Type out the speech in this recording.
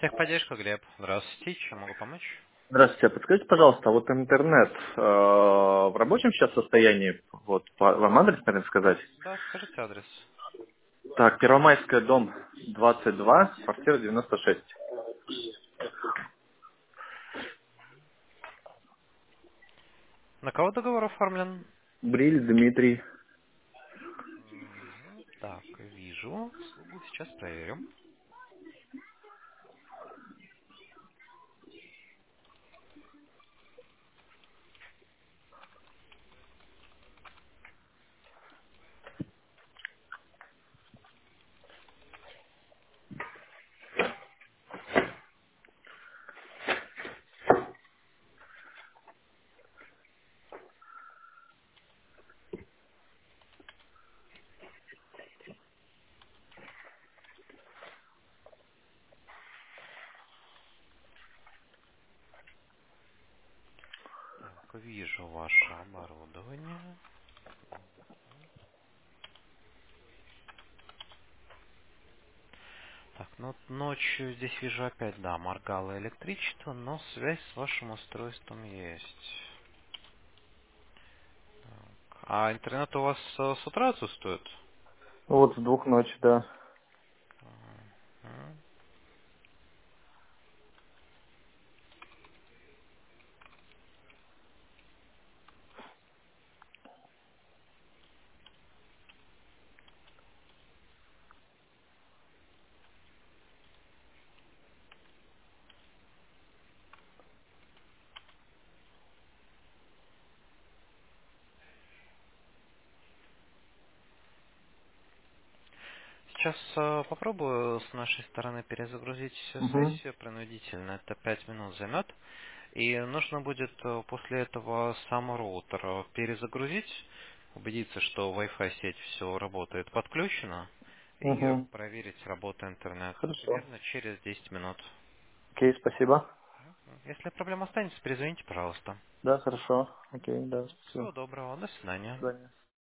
Техподдержка, Глеб. Здравствуйте, чем могу помочь? Здравствуйте, подскажите, пожалуйста, вот интернет в рабочем сейчас состоянии? Вот вам адрес, наверное, сказать? Да, скажите адрес. Так, Первомайская, дом 22, квартира 96. На кого договор оформлен? Бриль Дмитрий. Так, вижу. Услугу сейчас проверим. Так, вижу ваше оборудование. Так, ну вот ночью здесь вижу опять, да, моргало электричество, но связь с вашим устройством есть. А интернет у вас с утра отсутствует? Вот с 2 ночи, да. Мгм. Сейчас попробую с нашей стороны перезагрузить Угу, сессию принудительно. Это 5 минут займет. И нужно будет после этого сам роутер перезагрузить, убедиться, что Wi-Fi сеть все работает подключено, и угу. проверить работу интернета Хорошо. примерно через 10 минут. Окей, спасибо. Если проблема останется, перезвоните, пожалуйста. Да, хорошо. Окей, да, Всего спасибо. доброго, до До свидания. свидания.